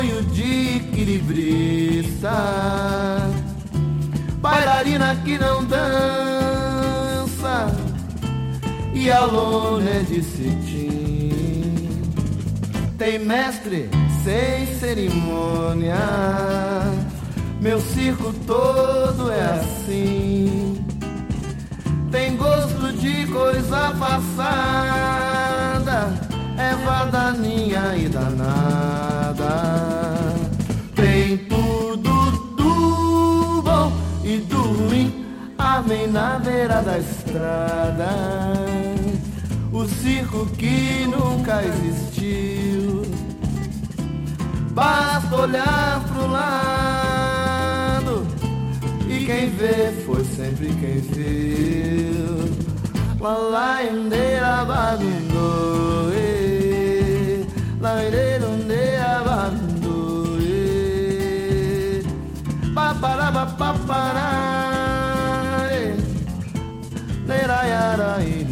de equilibrista, bailarina que não dança e a lona é de cetim. Tem mestre sem cerimônia, meu circo todo é assim. Tem gosto de coisa passada, é vadaninha e danada. Tem tudo do bom e do ruim, amém na beira da estrada. O circo que nunca existiu, basta olhar pro lado e quem vê foi sempre quem viu. La indeira babando, la indeira babando, papará, papará, leira yara.